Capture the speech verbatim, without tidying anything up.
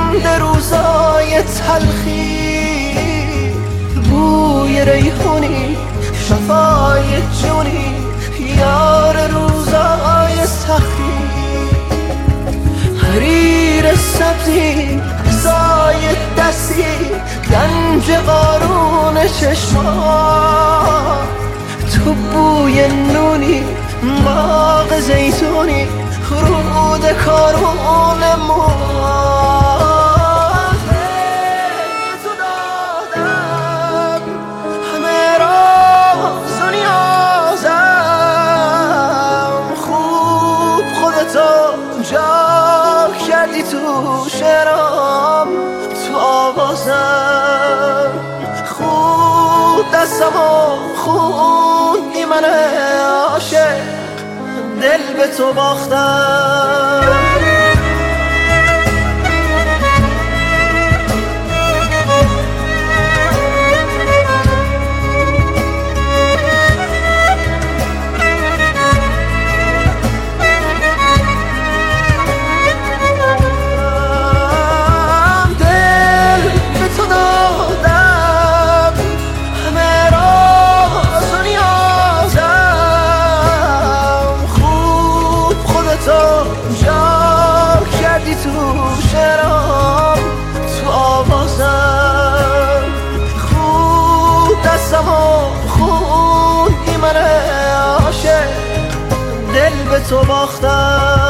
مانده روزای تلخی، بوی ریحونی شفای جونی یار روزای سخی. حریر سبزی سایه دستی گنج قارون چشما، تو بوی نونی باغ زیتونی رود کارون ما. تو دادم همه راز و نیازم، خوب خودتو جا کردی تو شعرام تو آوازم، خوب دستمو خوندی من عاشق دل به تو باختم. تو شعرام تو آوازم، خوب دستمو خوندی من عاشق دل به تو باختم.